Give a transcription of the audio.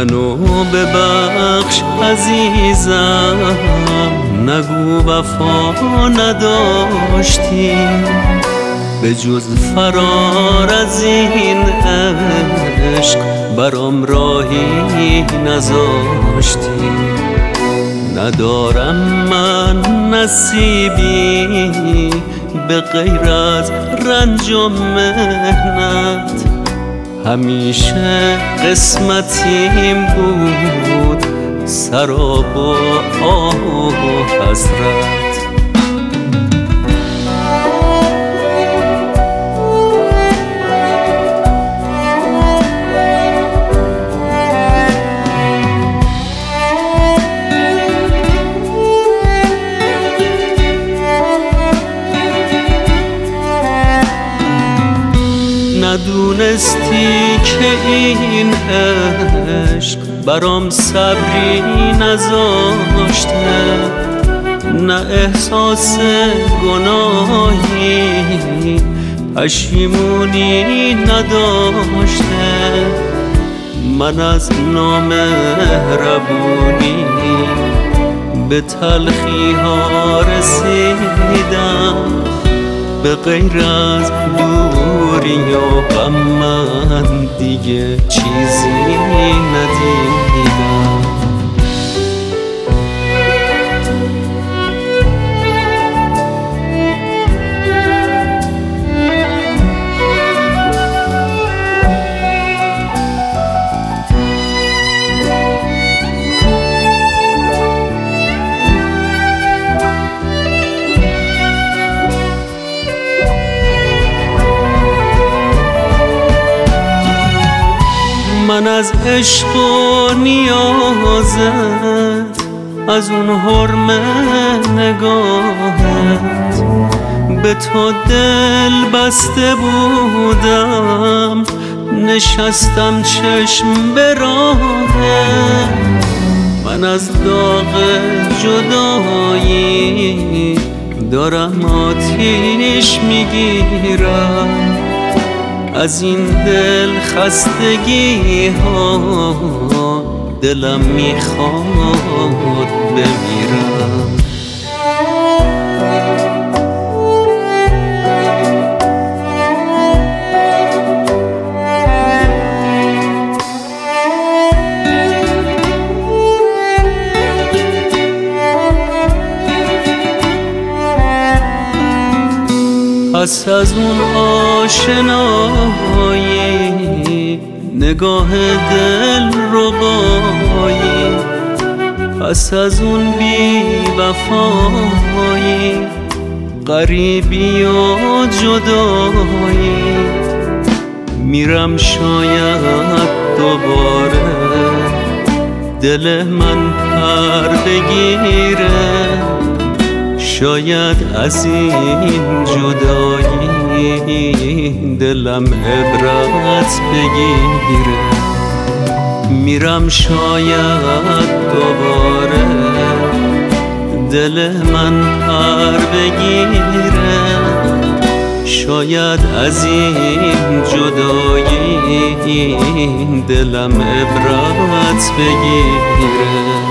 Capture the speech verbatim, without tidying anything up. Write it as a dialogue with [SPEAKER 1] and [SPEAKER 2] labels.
[SPEAKER 1] منو ببخش عزیزم، نگو وفا نداشتی، به جز فرار از این عشق برام راهی نذاشتی. ندارم من نصیبی به غیر از رنج و محنت، همیشه قسمتیم بود سراب و آه و حسرت. ندونستی که این عشق برام صبری نذاشته، نه احساس گناهی پشیمونی نداشته. من از نامهربونی به تلخی ها رسیدم، به غیر از دوری و غم من دیگه چیزی ندیدم. من از عشق و نیازت، از اون حرم نگاهت، به تو دل بسته بودم، نشستم چشم به راهت. من از داغ جدایی دارم آتیش میگیرم، از این دل خستگی ها دلم میخواد بمیرم. پس از اون آشنایی، نگاه دل ربایی، پس از اون بی وفایی، غریبی و جدایی، میرم شاید دوباره دل من پر بگیره، شاید از این جدایی دلم عبرت بگیره. میرم شاید دوباره دل من پر بگیره، شاید از این جدایی دلم عبرت بگیره.